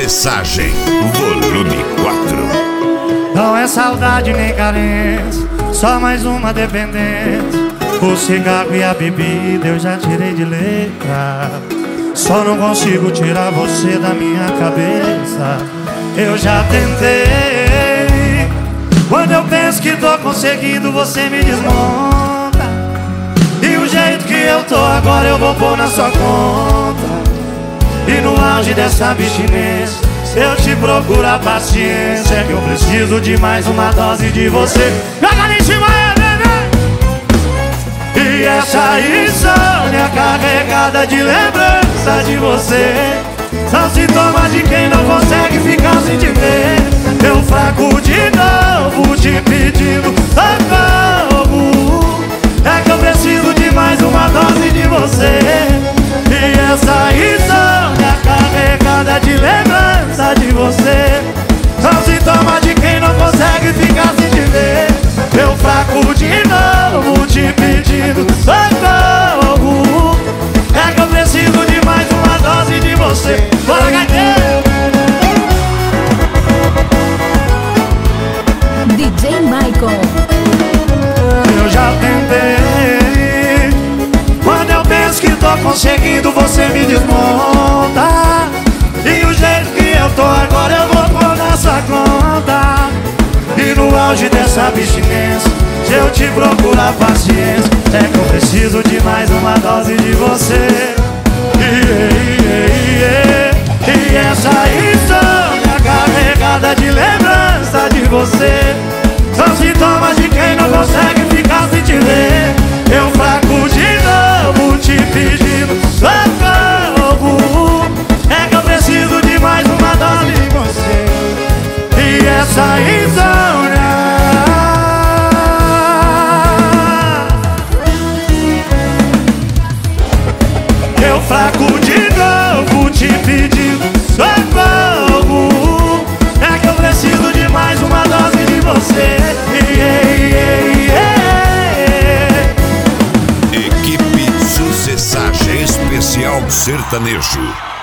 Sucessagem, volume 4. Não é saudade nem carência, só mais uma dependência. O cigarro e a bebida eu já tirei de letra. Só não consigo tirar você da minha cabeça. Eu já tentei. Quando eu penso que tô conseguindo, você me desmonta. E o jeito que eu tô agora eu vou pôr na sua conta. E no auge dessa abstinência eu te procuro a paciência, que eu preciso de mais uma dose de você. Joga ali em cima, bebê! E essa insônia carregada de lembrança de você são sintomas de quem não consegue ficar sem te ver. Eu fraco de novo te pedindo socorro. É que eu preciso de mais uma dose de você. E essa insônia carregada de lembrança de você são sintomas de quem não consegue ficar sem te ver. Eu fraco de novo te pedindo socorro. É que eu preciso de mais uma dose de você. Bora, gaiteiro! DJ Michael. Eu já tentei. Quando eu penso que tô conseguindo, você me desmonta. E o jeito que eu tô agora eu vou pôr na sua conta. E no auge dessa abstinência, se eu te procuro a paciência, é que eu preciso de mais uma dose de você. E essa insônia carregada de lembrança de você são sintomas de quem não consegue ficar sem te ver. Eu fraco de novo te pedindo socorro. É que eu preciso de mais uma dose de você. E essa insônia, eu fraco de novo te pedindo socorro. É que eu preciso de mais uma dose de você. Equipe Sucessagem Especial Sertanejo.